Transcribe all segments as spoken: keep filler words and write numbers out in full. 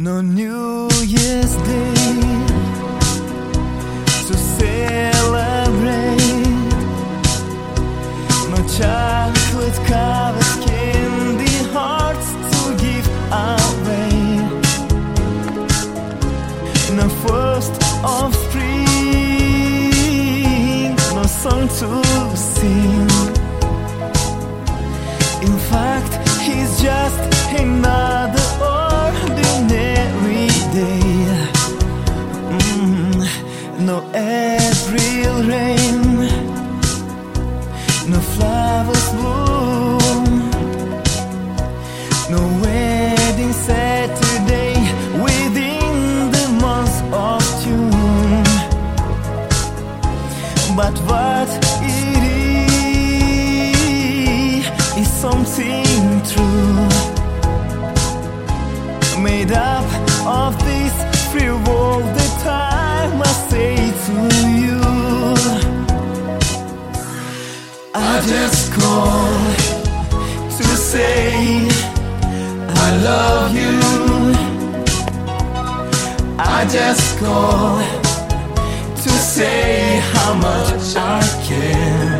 No New Year's Day to celebrate, no chocolate covered candy hearts to give away, no first of spring, no song to sing. In fact, he's just another ordinary day. Mm, no April rain, no flowers bloom, no wedding Saturday within the month of June. But what it is is something true, made up of this free world that I must say to you. I just call to say I love you. I just call to say how much I care.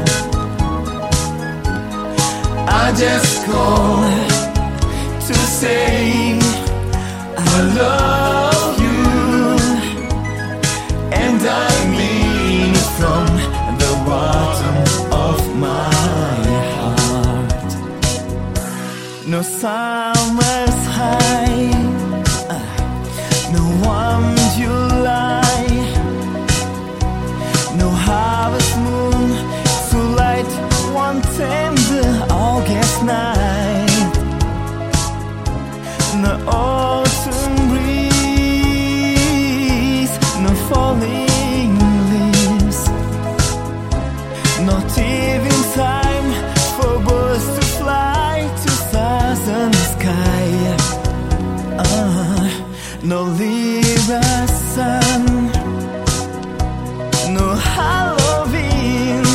I just call to say I love you, and I mean it from the bottom of my heart. No summer's high, no warm July, no harvest moon to light one tender August night, no autumn breeze, no falling leaves, not even time for birds to fly to southern sky. Uh, no Libra sun, no Halloween,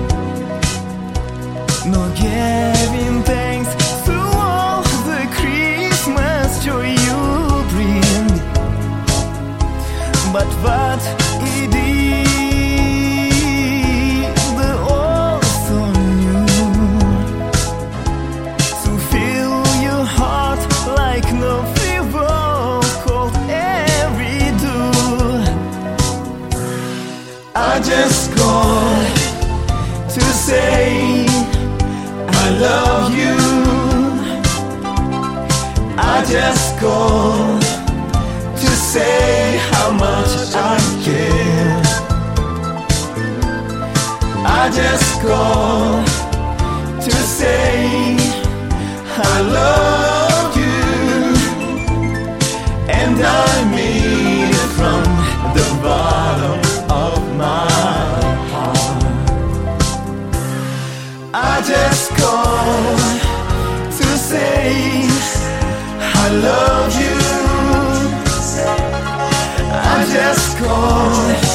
no giving thanks to all the Christmas joy you bring. But what it is, the also new, to fill your heart like no fever cold every dew. I just call to say I love you. I just call to say how much I care. I just call to say I love you, and I mean it from the bottom of my heart. I just call to say I love you. I just call